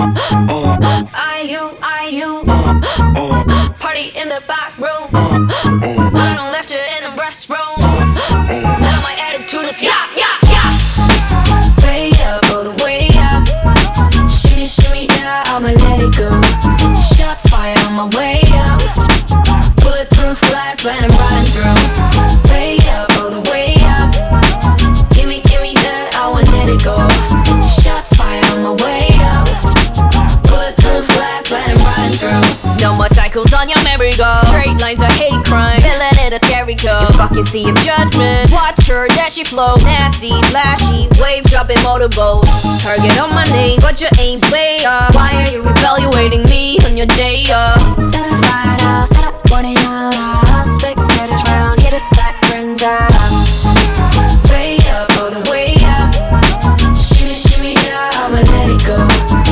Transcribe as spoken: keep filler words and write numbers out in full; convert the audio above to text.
I you, I you. Party in the back room. I done left you in the restroom. Now my attitude is yeah, yeah, yeah. Way up, all the way up. Shimmy, shimmy, yeah, I'ma let it go. Shots fired on my way up. Bulletproof glass when I'm riding through. Way up, all the way up. Give me, give me that, I won't let it go. Shots fired on my way up. Bulletproof glass when I'm riding through. No more cycles on your merry-go. Straight lines of hate crime, villain in a scary go. You fucking see of judgment. Watch her, that she flow. Nasty, flashy, wave dropping motorboat. Target on my name, but your aim's way up. Why are you evaluating me on your day off?